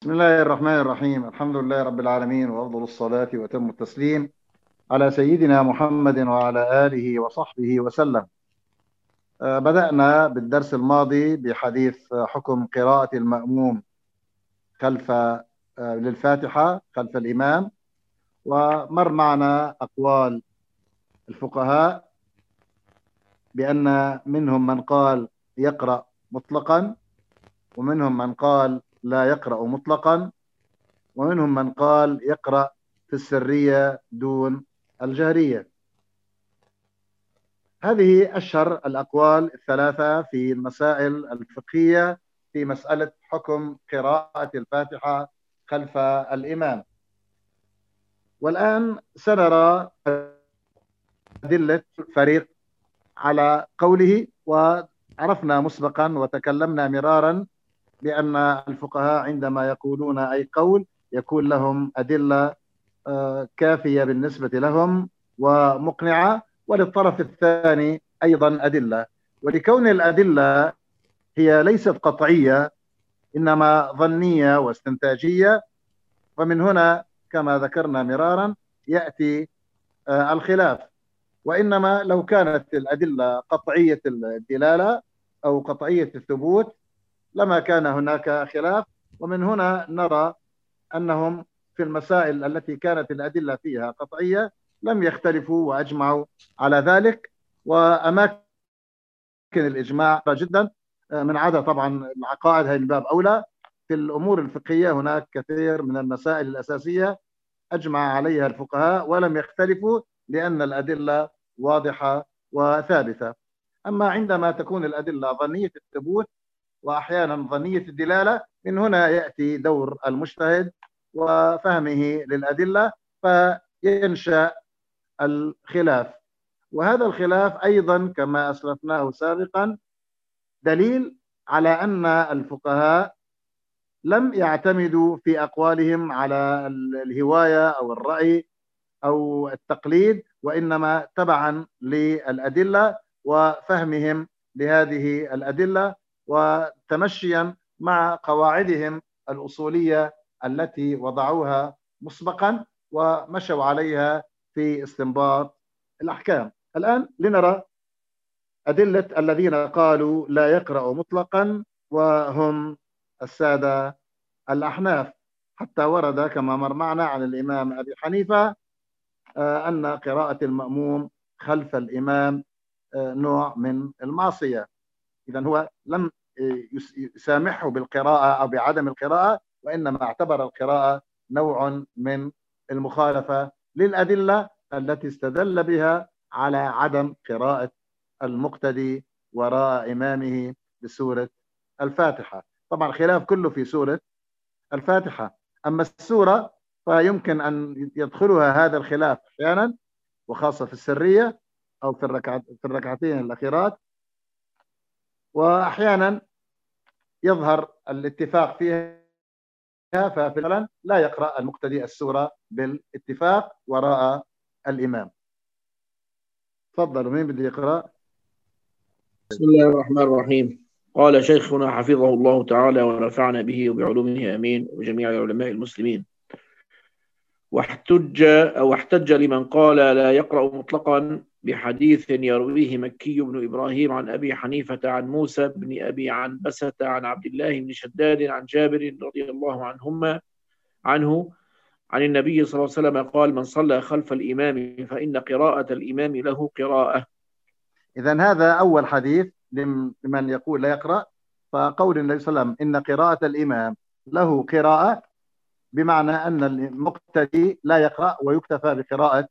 بسم الله الرحمن الرحيم. الحمد لله رب العالمين، وأفضل الصلاة وأتم التسليم على سيدنا محمد وعلى آله وصحبه وسلم. بدأنا بالدرس الماضي بحديث حكم قراءة المأموم خلف للفاتحة خلف الإمام، ومر معنا أقوال الفقهاء بأن منهم من قال يقرأ مطلقا، ومنهم من قال لا يقرأ مطلقا، ومنهم من قال يقرأ في السرية دون الجهرية. هذه أشهر الأقوال الثلاثة في المسائل الفقهية في مسألة حكم قراءة الفاتحة خلف الإمام. والآن سنرى أدلة فريق على قوله. وعرفنا مسبقا وتكلمنا مرارا بأن الفقهاء عندما يقولون أي قول يكون لهم أدلة كافية بالنسبة لهم ومقنعة، وللطرف الثاني أيضا أدلة. ولكون الأدلة هي ليست قطعية إنما ظنية واستنتاجية، ومن هنا كما ذكرنا مرارا يأتي الخلاف. وإنما لو كانت الأدلة قطعية الدلالة أو قطعية الثبوت لما كان هناك خلاف. ومن هنا نرى أنهم في المسائل التي كانت الأدلة فيها قطعية لم يختلفوا وأجمعوا على ذلك. وأماكن الإجماع جدا من عدا طبعا العقائد، هذه الباب أولى. في الأمور الفقهية هناك كثير من المسائل الأساسية أجمع عليها الفقهاء ولم يختلفوا لأن الأدلة واضحة وثابتة. أما عندما تكون الأدلة ظنية الثبوت وأحيانا ظنية الدلالة، من هنا يأتي دور المجتهد وفهمه للأدلة فينشأ الخلاف. وهذا الخلاف أيضا كما أسلفناه سابقا دليل على أن الفقهاء لم يعتمدوا في أقوالهم على الهواية أو الرأي أو التقليد، وإنما تبعا للأدلة وفهمهم لهذه الأدلة وتمشيا مع قواعدهم الأصولية التي وضعوها مسبقا ومشوا عليها في استنباط الأحكام. الآن لنرى أدلة الذين قالوا لا يقرأ مطلقا، وهم السادة الأحناف، حتى ورد كما مر معنا عن الإمام أبي حنيفة أن قراءة المأموم خلف الإمام نوع من المعصية. إذن هو لم يسامحه بالقراءة أو بعدم القراءة، وإنما اعتبر القراءة نوع من المخالفة للأدلة التي استدل بها على عدم قراءة المقتدي وراء إمامه بسورة الفاتحة. طبعا الخلاف كله في سورة الفاتحة. أما السورة فيمكن أن يدخلها هذا الخلاف أحيانا، وخاصة في السرية أو في الركعتين الأخيرات، وأحيانا يظهر الاتفاق فيها. ففعلا لا يقرأ المقتدي السورة بالاتفاق وراء الإمام. تفضل، مين بده يقرأ؟ بسم الله الرحمن الرحيم. قال شيخنا حفظه الله تعالى ونفعنا به وبعلومه آمين وجميع علماء المسلمين. واحتج لمن قال لا يقرأ مطلقا بحديث يرويه مكي بن إبراهيم عن أبي حنيفة عن موسى بن أبي عنبسة عن عبد الله بن شداد عن جابر رضي الله عنه عن النبي صلى الله عليه وسلم قال: من صلى خلف الإمام فإن قراءة الإمام له قراءة. إذن هذا أول حديث لمن يقول لا يقرأ. فقول النبي صلى الله عليه وسلم إن قراءة الإمام له قراءة بمعنى أن المقتدي لا يقرأ ويكتفى بقراءة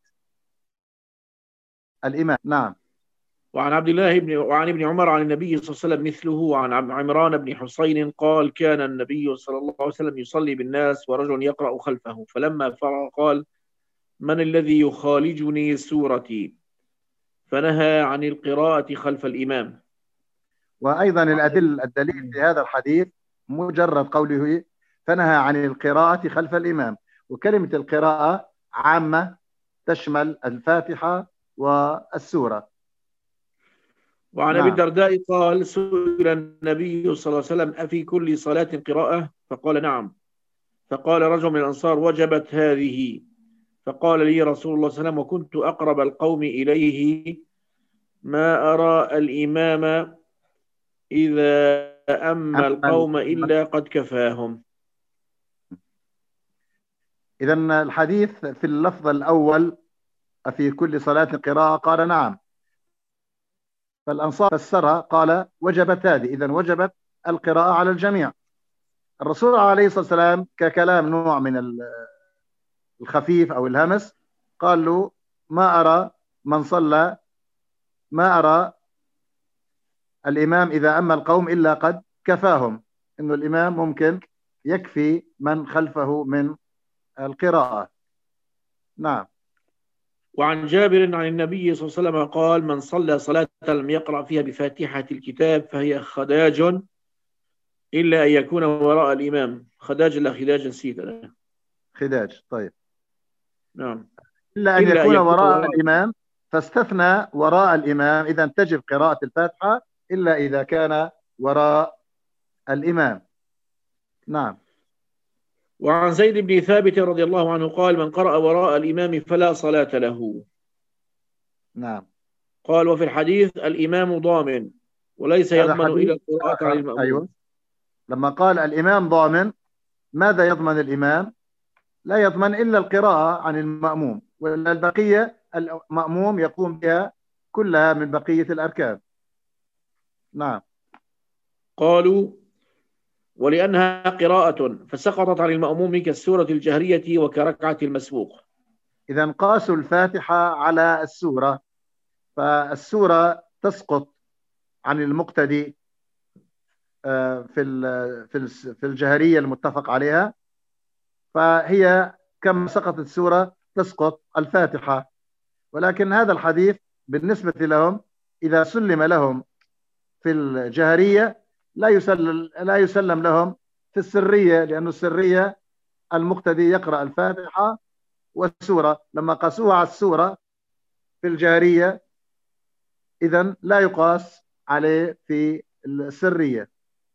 الإمام. نعم. وعن وعن ابن عمر عن النبي صلى الله عليه وسلم مثله. وعن عمران بن حسين قال: كان النبي صلى الله عليه وسلم يصلي بالناس ورجل يقرأ خلفه، فلما فرغ قال: من الذي يخالجني سورتي؟ فنهى عن القراءة خلف الإمام. وأيضا الدليل في هذا الحديث مجرد قوله فنهى عن القراءة خلف الإمام. وكلمة القراءة عامة تشمل الفاتحة والسورة. وعن أبي الدرداء قال: سئل النبي صلى الله عليه وسلم: أفي كل صلاة قراءة؟ فقال: نعم. فقال رجل من الأنصار: وجبت هذه. فقال لي رسول الله صلى الله عليه وسلم: وكنت أقرب القوم إليه: ما أرى الإمام إذا أما القوم إلا قد كفاهم. إذا الحديث في اللفظ الأول في كل صلاة قراءة قال نعم، فالأنصار فسرها قال وجبت هذه، إذا وجبت القراءة على الجميع. الرسول عليه الصلاة والسلام ككلام نوع من الخفيف أو الهمس قال له: ما أرى من صلى، ما أرى الإمام إذا أما القوم إلا قد كفاهم، إنه الإمام ممكن يكفي من خلفه من القراءة. نعم. وعن جابر عن النبي صلى الله عليه وسلم قال: من صلى صلاة لم يقرأ فيها بفاتحة الكتاب فهي خداج إلا أن يكون وراء الإمام. خداج لا خداج، نسيت أنا. خداج، طيب. نعم. إلا أن يكون وراء الإمام، فاستثنى وراء الإمام، إذا تجب قراءة الفاتحة إلا إذا كان وراء الإمام. نعم. وعن زيد بن ثابت رضي الله عنه قال: من قرأ وراء الإمام فلا صلاة له. نعم. قال: وفي الحديث الإمام ضامن وليس يضمن إلى القراءة عن المأموم. أيوة. لما قال الإمام ضامن، ماذا يضمن الإمام؟ لا يضمن إلا القراءة عن المأموم، والبقية المأموم يقوم بها كلها من بقية الأركان. نعم. قالوا: ولأنها قراءة فسقطت عن المأموم كالسورة الجهرية وكركعة المسبوق. إذا قاسوا الفاتحة على السورة، فالسورة تسقط عن المقتدي في الجهرية المتفق عليها، فهي كما سقطت السورة تسقط الفاتحة. ولكن هذا الحديث بالنسبة لهم إذا سلم لهم في الجهرية لا يسلم لهم في السرية، لأن السرية المقتدي يقرأ الفاتحة والسورة. لما قاسوها على السورة في الجهرية إذن لا يقاس عليه في السرية.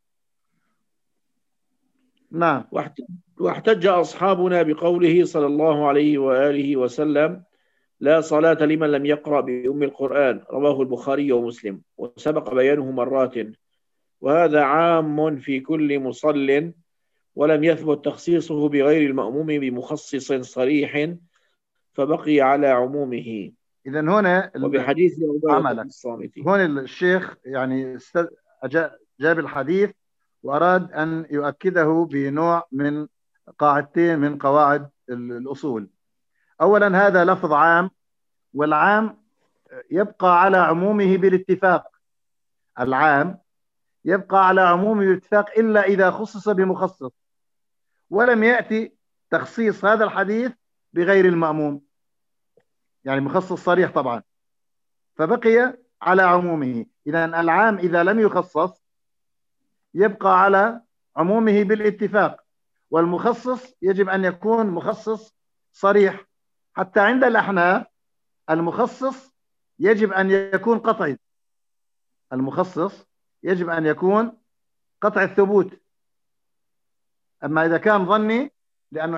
نعم. واحتج أصحابنا بقوله صلى الله عليه وآله وسلم: لا صلاة لمن لم يقرأ بأم القرآن. رواه البخاري ومسلم، وسبق بيانه مرات. وهذا عام في كل مصل، ولم يثبت تخصيصه بغير المأموم بمخصص صريح، فبقي على عمومه. إذن هنا وبحديث عبادة الصامت، هون الشيخ يعني جاب الحديث وأراد أن يؤكده بنوع من قاعدتين من قواعد الأصول. أولا، هذا لفظ عام، والعام يبقى على عمومه بالاتفاق. العام يبقى على عمومه بالاتفاق إلا إذا خصص بمخصص، ولم يأتي تخصيص هذا الحديث بغير المأموم، يعني مخصص صريح طبعا، فبقي على عمومه. إذا العام إذا لم يخصص يبقى على عمومه بالاتفاق، والمخصص يجب أن يكون مخصص صريح. حتى عند الأحناف المخصص يجب أن يكون قطعي، المخصص يجب أن يكون قطع الثبوت. أما إذا كان ظني، لأنه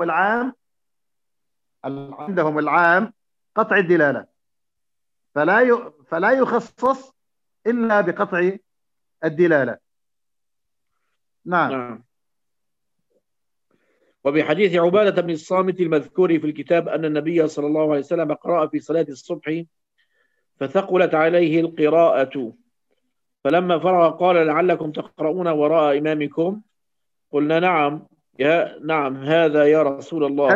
عندهم العام قطع الدلالة، فلا يخصص إلا بقطع الدلالة. نعم. وبحديث عبادة بن الصامت المذكور في الكتاب أن النبي صلى الله عليه وسلم قرأ في صلاة الصبح فثقلت عليه القراءة، فلما فرغ قال: لعلكم تقرؤون وراء إمامكم. قلنا: نعم هذا يا رسول الله.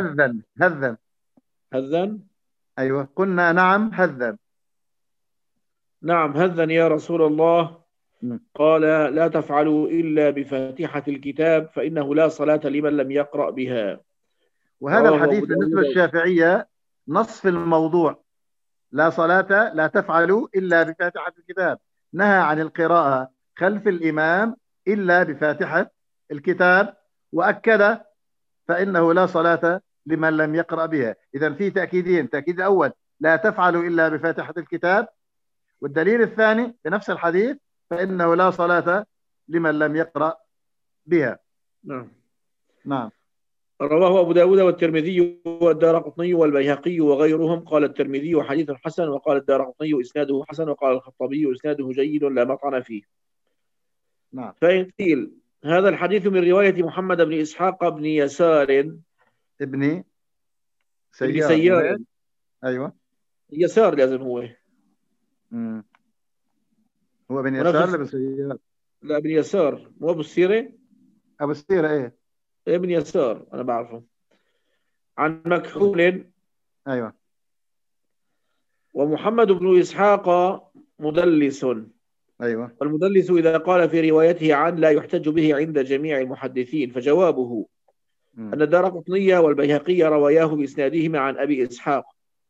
هذا أيوة، قلنا نعم هذا. نعم هذا يا رسول الله. قال: لا تفعلوا إلا بفاتحة الكتاب فإنه لا صلاة لمن لم يقرأ بها. وهذا الحديث بالنسبة للشافعية نص في الموضوع: لا صلاة، لا تفعلوا إلا بفاتحة الكتاب. نهى عن القراءة خلف الإمام إلا بفاتحة الكتاب، وأكد فإنه لا صلاة لمن لم يقرأ بها. إذن في تأكيدين: تأكيد الأول لا تفعلوا إلا بفاتحة الكتاب، والدليل الثاني بنفس الحديث فإنه لا صلاة لمن لم يقرأ بها. نعم. نعم. رواه أبو داود والترمذي والدارقطني والبيهقي وغيرهم. قال الترمذي حديث حسن، وقال الدارقطني إسناده حسن، وقال الخطابي إسناده جيد لا مطعن فيه. نعم. فإن قيل هذا الحديث من رواية محمد بن إسحاق بن يسار ابن ابن سيار مو سيار، هيك؟ أيوة. يسار لازم هو، مم. هو بن يسار ونفس ولا بن سيار؟ لا ابن يسار، مو أبو السيرة، أبو السيرة إيه؟ ابن يسار أنا بعرفه. عن مكحول. أيوة. ومحمد بن إسحاق مدلس، أيوة. والمدلس إذا قال في روايته عن لا يحتج به عند جميع المحدثين. فجوابه مم. أن الدارقطني والبيهقي رواياه بإسنادهما عن أبي إسحاق،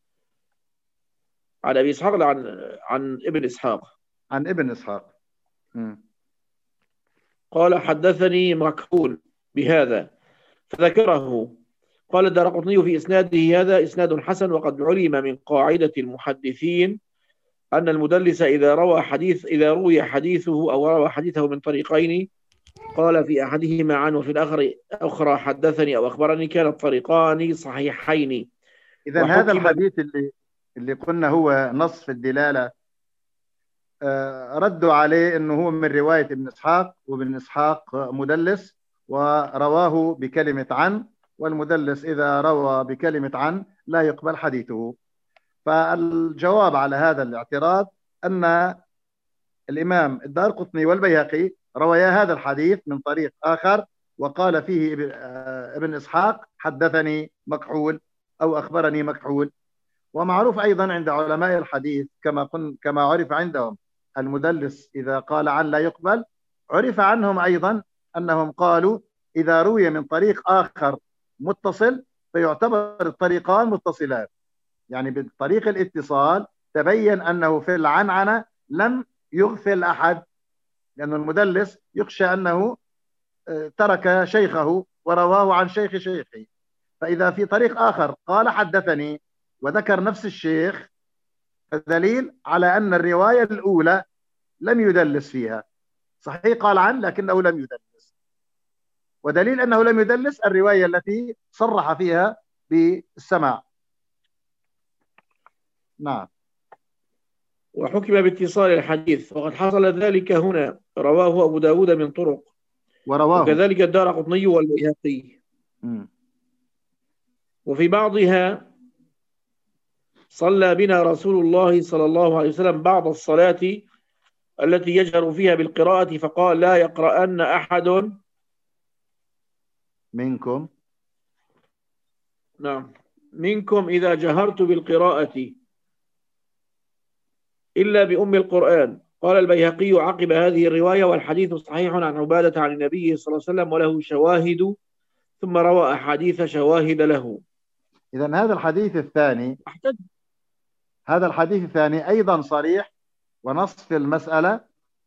عن أبي إسحاق لا عن ابن إسحاق. عن ابن إسحاق. مم. قال حدثني مكحول بهذا فذكره. قال الدارقطني في إسناده هذا إسناد حسن، وقد علم من قاعدة المحدثين أن المدلس إذا روي حديثه أو روى حديثه من طريقين، قال في أحدهما عن وفي الآخر أخرى حدثني أو أخبرني، كان الطريقان صحيحين. إذا هذا وحكم الحديث اللي قلنا هو نص في الدلالة، ردوا عليه أنه هو من رواية ابن إسحاق، وابن إسحاق مدلس ورواه بكلمة عن، والمدلس إذا روى بكلمة عن لا يقبل حديثه. فالجواب على هذا الاعتراض أن الإمام الدارقطني والبيهقي رويا هذا الحديث من طريق آخر، وقال فيه ابن إسحاق حدثني مكحول أو أخبرني مكحول. ومعروف أيضا عند علماء الحديث كما عرف عندهم المدلس إذا قال عن لا يقبل، عرف عنهم أيضا أنهم قالوا إذا روي من طريق آخر متصل فيعتبر الطريقان متصلان، يعني بطريق الاتصال تبين أنه في العنعنة لم يغفل أحد، لأن المدلس يخشى أنه ترك شيخه ورواه عن شيخ شيخه. فإذا في طريق آخر قال حدثني وذكر نفس الشيخ، فدليل على أن الرواية الأولى لم يدلس فيها، صحيح قال عن لكنه لم يدلس، ودليل أنه لم يدلس الرواية التي صرح فيها بالسماع. نعم. وحكم باتصال الحديث، وقد حصل ذلك هنا. رواه أبو داود من طرق، ورواه وكذلك الدارقطني والبيهقي. وفي بعضها صلى بنا رسول الله صلى الله عليه وسلم بعض الصلاة التي يجهر فيها بالقراءة، فقال لا يقرأن أحد منكم نعم منكم إذا جهرت بالقراءة إلا بأم القرآن. قال البيهقي عقب هذه الرواية والحديث صحيح عن عبادة عن النبي صلى الله عليه وسلم وله شواهد، ثم روى أحاديث شواهد له. إذن هذا الحديث الثاني أيضا صريح ونص في المسألة،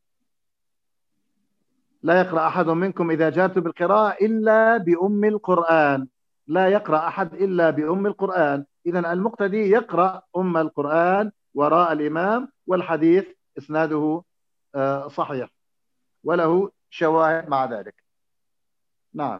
لا يقرأ أحد منكم إذا جهرت بالقراءة إلا بأم القرآن، لا يقرأ أحد إلا بأم القرآن. إذن المقتدي يقرأ أم القرآن وراء الإمام، والحديث إسناده صحيح وله شواهد مع ذلك. نعم.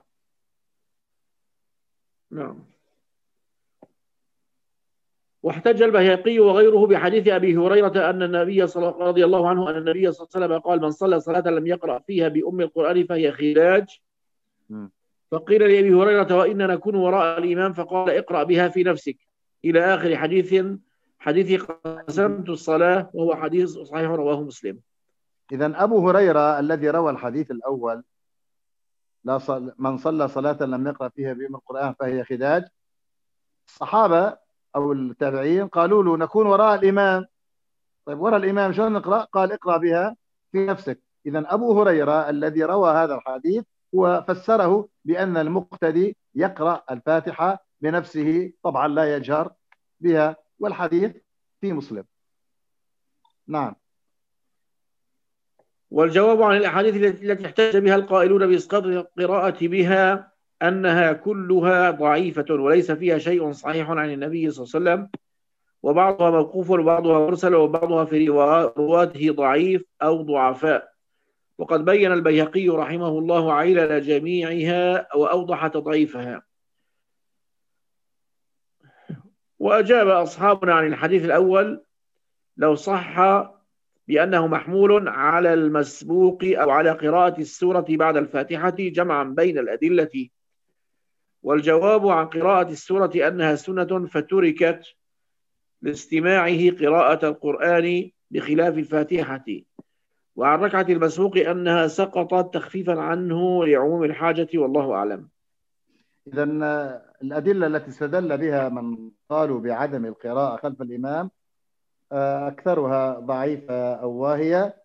واحتج البيهقي وغيره بحديث أبي هريرة أن النبي رضي الله عنه أن النبي صلى الله عليه وسلم قال من صلى صلاة لم يقرأ فيها بأم القرآن فهي خلاج. فقيل لأبي هريرة وإن نكون وراء الإمام، فقال اقرأ بها في نفسك إلى آخر حديث قسمت الصلاة، وهو حديث صحيح رواه مسلم. إذن أبو هريرة الذي روى الحديث الأول من صلى صلاة لم يقرأ فيها بأم القرآن فهي خداج، الصحابة أو التابعين قالوا له نكون وراء الإمام. طيب وراء الإمام شلون نقرأ؟ قال اقرأ بها في نفسك. إذن أبو هريرة الذي روى هذا الحديث هو فسره بأن المقتدي يقرأ الفاتحة بنفسه، طبعا لا يجهر بها، والحديث في مسلم. نعم. والجواب عن الأحاديث التي احتج بها القائلون بإسقاط القراءة بها أنها كلها ضعيفة وليس فيها شيء صحيح عن النبي صلى الله عليه وسلم، وبعضها موقوف وبعضها مرسل وبعضها في رواته ضعيف أو ضعفاء. وقد بين البيهقي رحمه الله علل جميعها وأوضح تضعيفها. وأجاب أصحابنا عن الحديث الأول لو صح بأنه محمول على المسبوق أو على قراءة السورة بعد الفاتحة جمعا بين الأدلة، والجواب عن قراءة السورة أنها سنة فتركت لاستماعه قراءة القرآن بخلاف الفاتحة، وعن ركعة المسبوق أنها سقطت تخفيفا عنه لعموم الحاجة، والله أعلم. إذا الأدلة التي استدل بها من قالوا بعدم القراءة خلف الإمام أكثرها ضعيفة أو واهية،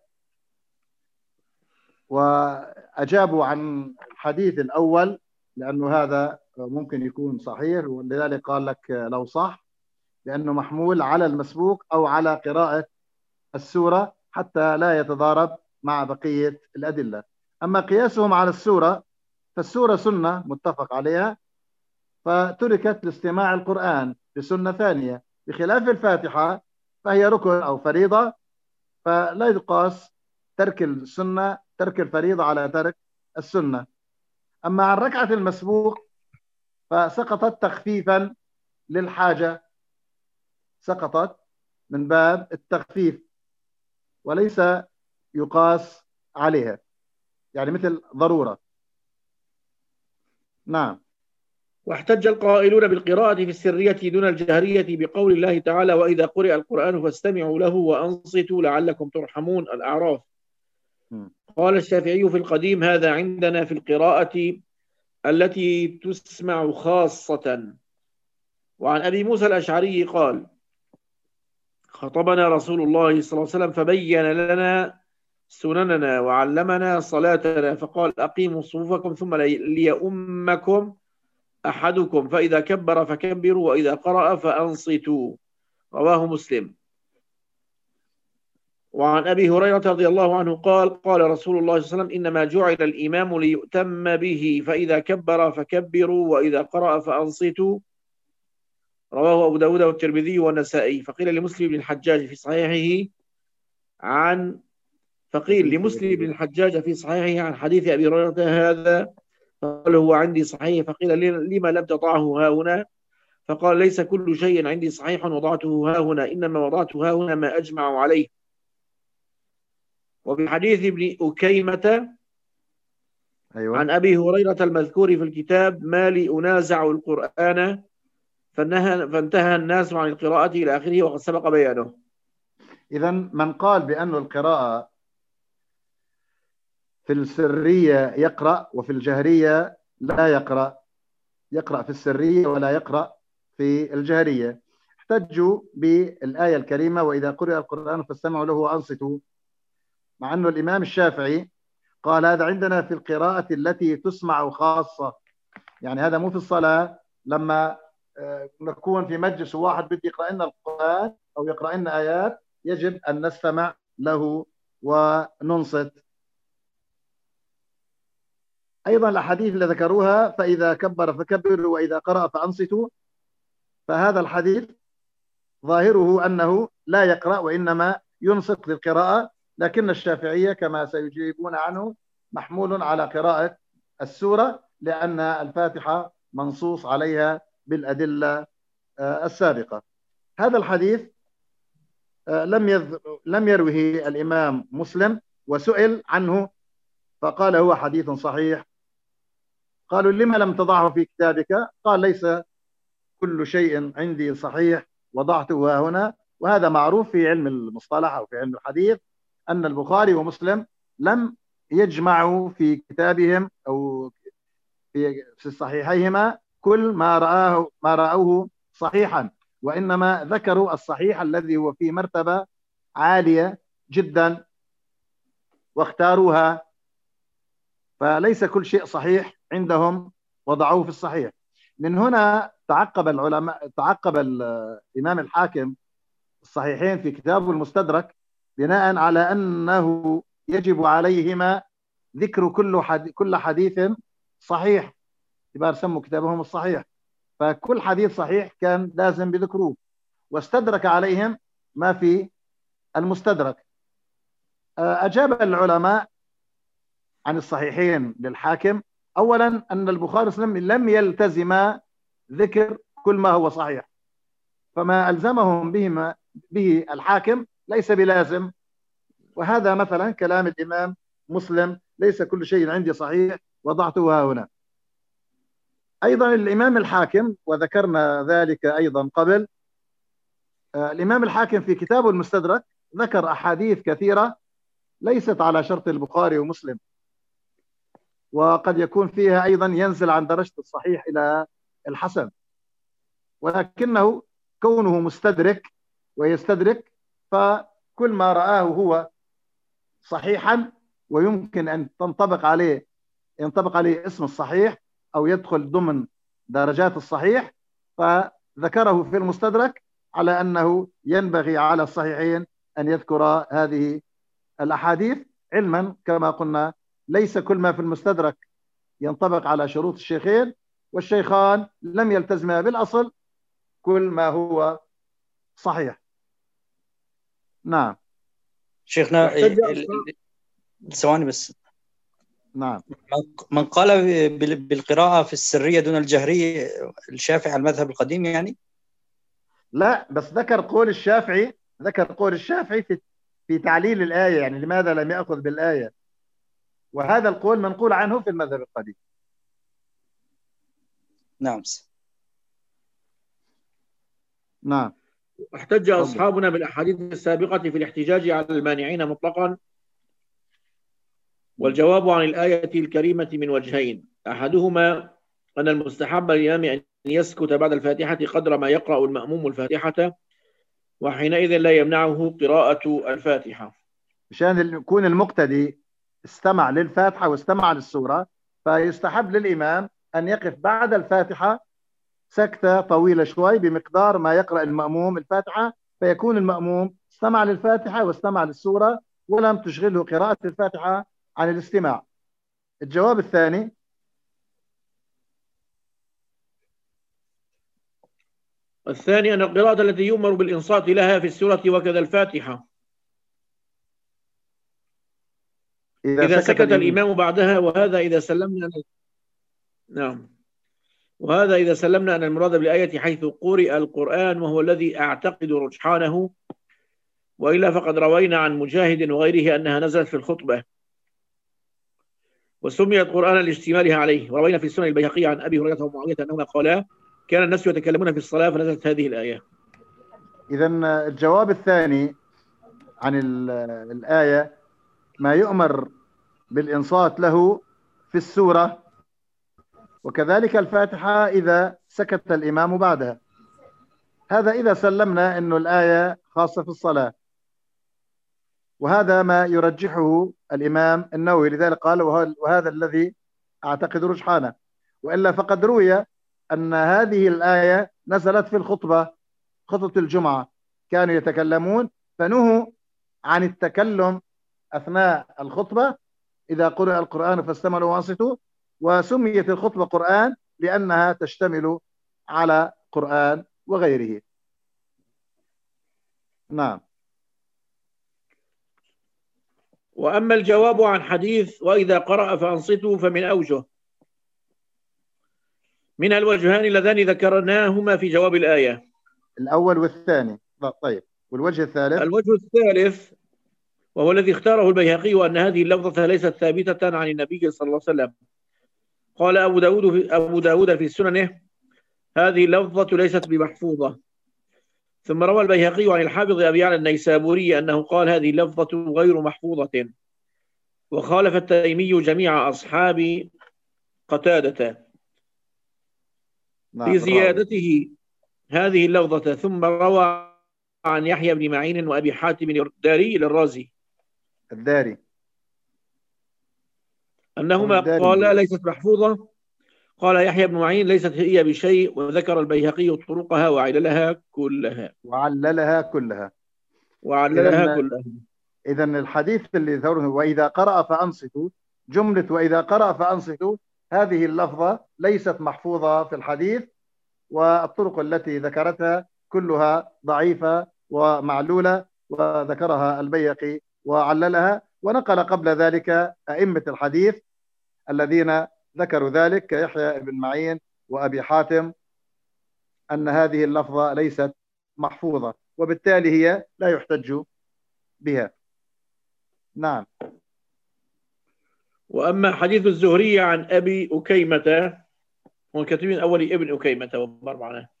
وأجابوا عن الحديث الأول لأنه هذا ممكن يكون صحيح، ولذلك قال لك لو صح لأنه محمول على المسبوق أو على قراءة السورة حتى لا يتضارب مع بقية الأدلة. أما قياسهم على السورة فالسورة سنة متفق عليها فتركت لاستماع القرآن بسنة ثانية، بخلاف الفاتحة فهي ركن أو فريضة، فلا يقاس ترك السنة ترك الفريضة على ترك السنة. أما عن ركعة المسبوق فسقطت تخفيفا للحاجة، سقطت من باب التخفيف وليس يقاس عليها، يعني مثل ضرورة. نعم. واحتج القائلون بالقراءة في السرية دون الجهرية بقول الله تعالى وإذا قرئ القرآن فاستمعوا له وأنصتوا لعلكم ترحمون، الأعراف. قال الشافعي في القديم هذا عندنا في القراءة التي تسمع خاصة. وعن أبي موسى الأشعري قال خطبنا رسول الله صلى الله عليه وسلم فبين لنا سنننا وعلمنا صلاتنا فقال أقيموا صفوفكم ثم ليؤمكم أحدكم فإذا كبر فكبروا وإذا قرأ فأنصتوا، رواه مسلم. وعن أبي هريرة رضي الله عنه قال قال رسول الله صلى الله عليه وسلم إنما جعل الإمام ليؤتم به فإذا كبر فكبروا وإذا قرأ فأنصتوا، رواه أبو داود والترمذي والنسائي. فقيل لمسلم بن الحجاج في صحيحه في صحيحه عن حديث أبي هريرة هذا قال هو عندي صحيح، فقيل لما لم تضعه ها هنا؟ فقال ليس كل شيء عندي صحيح وضعته ها هنا، إنما وضعته ها هنا ما أجمع عليه. وبحديث ابن أكيمة عن أبي هريرة المذكور في الكتاب ما لي أنازع القرآن فانتهى الناس عن القراءة إلى آخره وقد سبق بيانه. إذا من قال بأن القراءة في السرية يقرأ وفي الجهرية لا يقرأ، يقرأ في السرية ولا يقرأ في الجهرية، احتجوا بالآية الكريمة وإذا قرئ القرآن فاستمعوا له وأنصتوا، مع أنه الإمام الشافعي قال هذا عندنا في القراءة التي تسمع خاصة، يعني هذا مو في الصلاة لما نكون في مجلس وواحد بده يقرأ لنا القرآن أو يقرأ لنا آيات يجب أن نستمع له وننصت. أيضا الأحاديث اللي ذكروها فإذا كبر فكبروا وإذا قرأ فأنصتوا، فهذا الحديث ظاهره أنه لا يقرأ وإنما ينصت للقراءة، لكن الشافعية كما سيجيبون عنه محمول على قراءة السورة لأن الفاتحة منصوص عليها بالأدلة السابقة. هذا الحديث لم يروه الإمام مسلم وسئل عنه فقال هو حديث صحيح. قالوا لما لم تضعه في كتابك؟ قال ليس كل شيء عندي صحيح وضعته هنا. وهذا معروف في علم المصطلح أو في علم الحديث أن البخاري ومسلم لم يجمعوا في كتابهم أو في صحيحيهما كل ما رأوه صحيحا، وإنما ذكروا الصحيح الذي هو في مرتبة عالية جدا واختاروها، فليس كل شيء صحيح عندهم وضعوه في الصحيح. من هنا تعقب الإمام الحاكم الصحيحين في كتابه المستدرك بناء على أنه يجب عليهما ذكر كل حديث صحيح، اعتبار سموا كتابهم الصحيح، فكل حديث صحيح كان لازم بذكروه، واستدرك عليهم ما في المستدرك. أجاب العلماء عن الصحيحين للحاكم أولا أن البخاري ومسلم لم يلتزما ذكر كل ما هو صحيح، فما ألزمهم به الحاكم ليس بلازم. وهذا مثلا كلام الإمام مسلم: ليس كل شيء عندي صحيح وضعته ها هنا. أيضا الإمام الحاكم، وذكرنا ذلك أيضا قبل، الإمام الحاكم في كتابه المستدرك ذكر أحاديث كثيرة ليست على شرط البخاري ومسلم، وقد يكون فيها أيضا ينزل عن درجة الصحيح إلى الحسن، ولكنه كونه مستدرك ويستدرك، فكل ما رآه هو صحيحا ويمكن أن ينطبق عليه اسم الصحيح أو يدخل ضمن درجات الصحيح، فذكره في المستدرك على أنه ينبغي على الصحيحين أن يذكر هذه الأحاديث، علما كما قلنا ليس كل ما في المستدرك ينطبق على شروط الشيخين، والشيخان لم يلتزما بالأصل كل ما هو صحيح. نعم شيخنا واحتج أصحاب ثواني بس. نعم. من قال بالقراءة في السرية دون الجهرية الشافعي على المذهب القديم يعني؟ لا، بس ذكر قول الشافعي في تعليل الآية، يعني لماذا لم يأخذ بالآية، وهذا القول منقول عنه في المذهب القديم. نعم. نعم. احتج أصحابنا بالأحاديث السابقة في الاحتجاج على المانعين مطلقا، والجواب عن الآية الكريمة من وجهين: أحدهما أن المستحب للإمام أن يسكت بعد الفاتحة قدر ما يقرأ المأموم الفاتحة، وحينئذ لا يمنعه قراءة الفاتحة، مشان يكون المقتدي استمع للفاتحة واستمع للسورة، فيستحب للإمام أن يقف بعد الفاتحة سكتة طويلة شوي بمقدار ما يقرأ المأموم الفاتحة، فيكون المأموم استمع للفاتحة واستمع للسورة ولم تشغله قراءة الفاتحة عن الاستماع. الجواب الثاني: الثاني أن القراءة التي يؤمر بالإنصات لها في السورة وكذا الفاتحة إذا سكت الإمام بعدها، وهذا إذا سلمنا نعم، وهذا إذا سلمنا أن المراد بالآية حيث قرئ القرآن وهو الذي أعتقد رجحانه، وإلا فقد روينا عن مجاهد وغيره أنها نزلت في الخطبة وسميت قرآنا لاشتمالها عليه، وروينا في السنن البيهقي عن أبي هريرة ومعاوية أنهما قالا كان الناس يتكلمون في الصلاة فنزلت هذه الآية. إذا الجواب الثاني عن الآية ما يؤمر بالإنصات له في السورة، وكذلك الفاتحة إذا سكت الإمام بعدها. هذا إذا سلمنا أن الآية خاصة في الصلاة، وهذا ما يرجحه الإمام النووي، لذلك قال وهذا الذي أعتقد رجحانه، وإلا فقد روي أن هذه الآية نزلت في خطبة الجمعة، كانوا يتكلمون فنهوا عن التكلم أثناء الخطبة إذا قرأ القرآن فاستمعوا وانصتوا، وسميت الخطبة قرآن لأنها تشتمل على قرآن وغيره. نعم. وأما الجواب عن حديث وإذا قرأ فأنصتوا فمن أوجه، منها الوجهان اللذان ذكرناهما في جواب الآية، الأول والثاني. طيب، والوجه الثالث؟ الوجه الثالث وهو الذي اختاره البيهقي أن هذه اللفظة ليست ثابتة عن النبي صلى الله عليه وسلم. قال أبو داود في سننه هذه اللفظة ليست بمحفوظة. ثم روى البيهقي عن الحافظ أبي يعلى النيسابوري أنه قال هذه اللفظة غير محفوظة، وخالف التيمي جميع أصحاب قتادة في زيادته هذه اللفظة. ثم روى عن يحيى بن معين وأبي حاتم الداري للرازي أنهما قال ليست محفوظة. قال يحيى بن معين ليست هي بشيء، وذكر البيهقي طرقها وعللها كلها. إذا الحديث اللي ذكره وإذا قرأ فأنصتوا، جملة وإذا قرأ فأنصتوا هذه اللفظة ليست محفوظة في الحديث، والطرق التي ذكرتها كلها ضعيفة ومعلولة، وذكرها البيهقي وعللها، ونقل قبل ذلك أئمة الحديث الذين ذكروا ذلك كيحيى بن معين وأبي حاتم أن هذه اللفظة ليست محفوظة، وبالتالي هي لا يحتج بها. نعم. وأما حديث الزهري عن أبي أكيمة، وكاتبين أولي ابن أكيمة وما معناه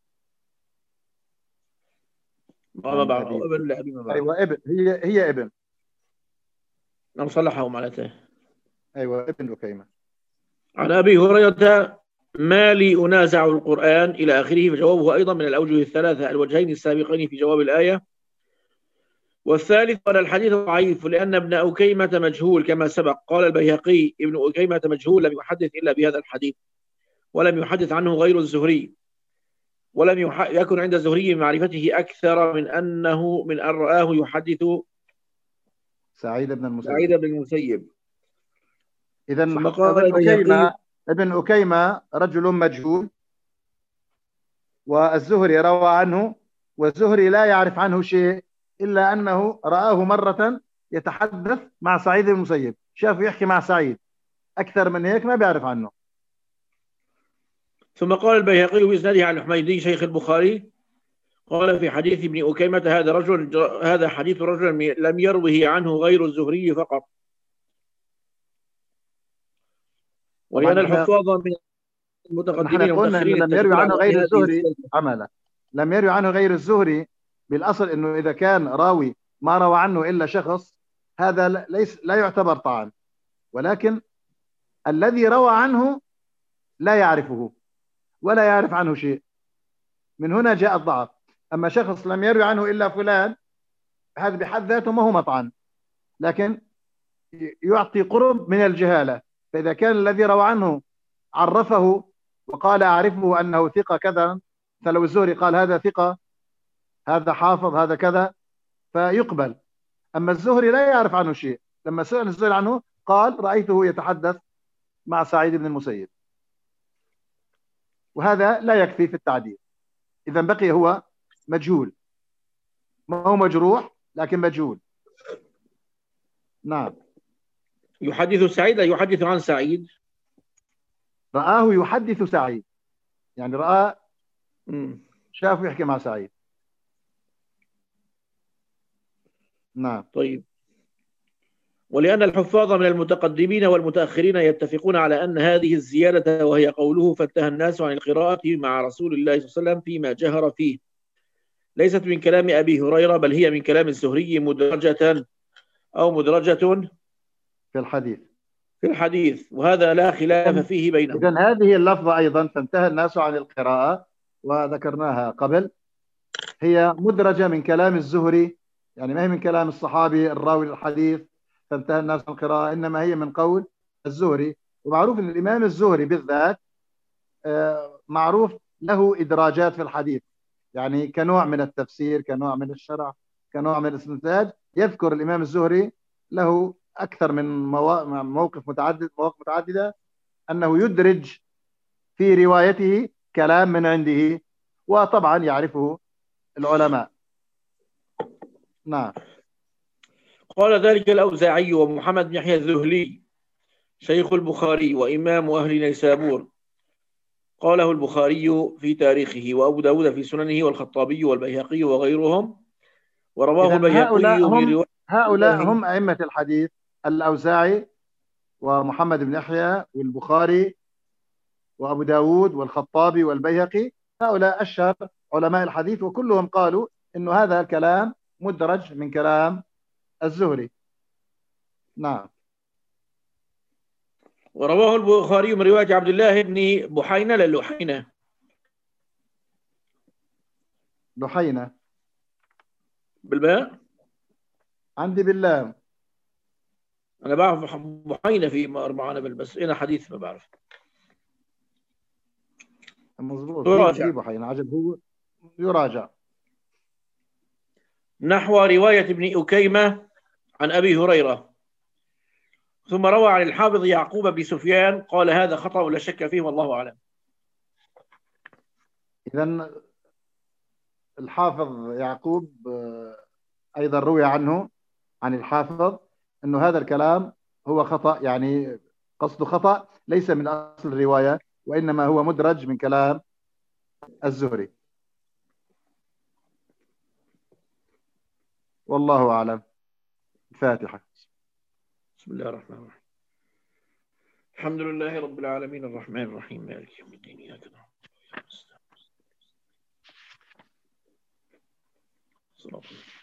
ما بعرف، أو ابن لأبي ما بعرف. أيوة ابن، هي ابن. أنا صلحه معناته. أيوة ابن أكيمة. عن أبي هريرة: ما لي أنازع القرآن إلى آخره، فجوابه أيضا من الأوجه الثلاثة الوجهين السابقين في جواب الآية. والثالث قال الحديث ضعيف لأن ابن أكيمة مجهول كما سبق. قال البيهقي: ابن أكيمة مجهول، لم يحدث إلا بهذا الحديث، ولم يحدث عنه غير الزهري، ولم يكن عند الزهري من معرفته أكثر من أن رآه يحدث سعيد بن المسيب. إذا ابن أكيمة رجل مجهول، والزهري روى عنه، والزهري لا يعرف عنه شيء إلا أنه رآه مرة يتحدث مع سعيد بن المسيب، شافه يحكي مع سعيد، أكثر من هيك ما بيعرف عنه. ثم قال البيهقي بإسناده عن الحميدي شيخ البخاري: قال في حديث ابن أكيمة: هذا حديث رجل لم يروه عنه غير الزهري فقط. ولأن الحفاظ من المتقدمين والمتأخرين لم يروي عنه غير الزهري عملا، لم يروي عنه غير الزهري. بالأصل أنه إذا كان راوي ما روى عنه إلا شخص، هذا لا يعتبر طعن، ولكن الذي روى عنه لا يعرفه ولا يعرف عنه شيء، من هنا جاء الضعف. أما شخص لم يروي عنه إلا فلان، هذا بحد ذاته ما هو مطعن، لكن يعطي قرب من الجهالة. فإذا كان الذي روى عنه عرفه وقال أعرفه أنه ثقة كذا، فلو الزهري قال هذا ثقة، هذا حافظ، هذا كذا، فيقبل. أما الزهري لا يعرف عنه شيء، لما سئل الزهري عنه قال رأيته يتحدث مع سعيد بن المسيب، وهذا لا يكفي في التعديل. إذا بقي هو مجهول، ما هو مجروح لكن مجهول. نعم. يحدث سعيد، يحدث عن سعيد، رآه يحدث سعيد، يعني رأى شافه يحكي مع سعيد. نعم. طيب. ولأن الحفاظ من المتقدمين والمتأخرين يتفقون على أن هذه الزيادة، وهي قوله فانتهى الناس عن القراءة مع رسول الله صلى الله عليه وسلم فيما جهر فيه، ليست من كلام أبي هريرة، بل هي من كلام الزهري مدرجة في الحديث، وهذا لا خلاف فيه بينهم. إذن هذه اللفظة أيضا فانتهى الناس عن القراءة، وذكرناها قبل، هي مدرجة من كلام الزهري، يعني ما هي من كلام الصحابي الراوي للحديث فانتهى الناس عن القراءة، إنما هي من قول الزهري. ومعروف أن الإمام الزهري بالذات معروف له إدراجات في الحديث، يعني كنوع من التفسير، كنوع من الشرح، كنوع من الاستنتاج. يذكر الإمام الزهري له أكثر من مواقف متعددة أنه يدرج في روايته كلام من عنده، وطبعا يعرفه العلماء. نعم. قال ذلك الأوزاعي ومحمد بن يحيى الذهلي شيخ البخاري وإمام أهل نيسابور، قاله البخاري في تاريخه، وأبو داود في سننه، والخطابي والبيهقي وغيرهم. ورواه البيهقي هؤلاء هم أئمة الحديث: الأوزاعي ومحمد بن يحيى والبخاري وأبو داود والخطابي والبيهقي، هؤلاء أشهر علماء الحديث، وكلهم قالوا إنه هذا الكلام مدرج من كلام الزهري. نعم. ورواه البخاري من رواية عبد الله بن بحينة لحينة بالباء، عندي باللام. أنا بعرف بحينة في معنا بس هنا حديث ما بعرف. مظبوط، في بحينة، عجب، هو يراجع. نحو رواية ابن أكيمة عن أبي هريرة. ثم روى عن الحافظ يعقوب بن سفيان قال هذا خطأ لا شك فيه والله أعلم. إذن الحافظ يعقوب أيضا روي عنه عن الحافظ أنه هذا الكلام هو خطأ، يعني قصد خطأ ليس من أصل الرواية، وإنما هو مدرج من كلام الزهري. والله أعلم. الفاتحة. بسم الله الرحمن الرحيم. الحمد لله رب العالمين الرحمن الرحيم مالك يوم الدين إياك نعبد وإياك نستعين.